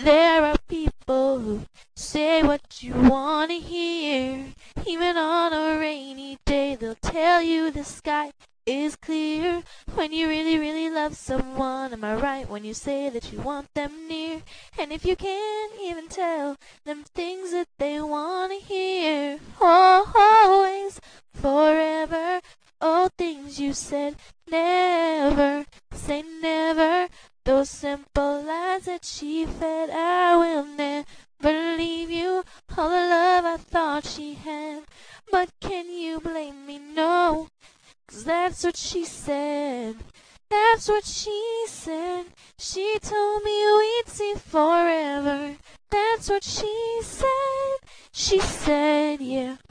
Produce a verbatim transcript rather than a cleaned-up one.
There are people who say what you want to hear. Even on a rainy day, they'll tell you the sky is clear. When you really, really love someone, am I right when you say that you want them near? And if you can't even tell them things that they want to hear, always, forever, oh, things you said never, say never. Those simple lies that she fed, I will never leave you. All the love I thought she had, but can you blame me? No, 'cause that's what she said. That's what she said. She told me we'd see forever. That's what she said. She said, yeah.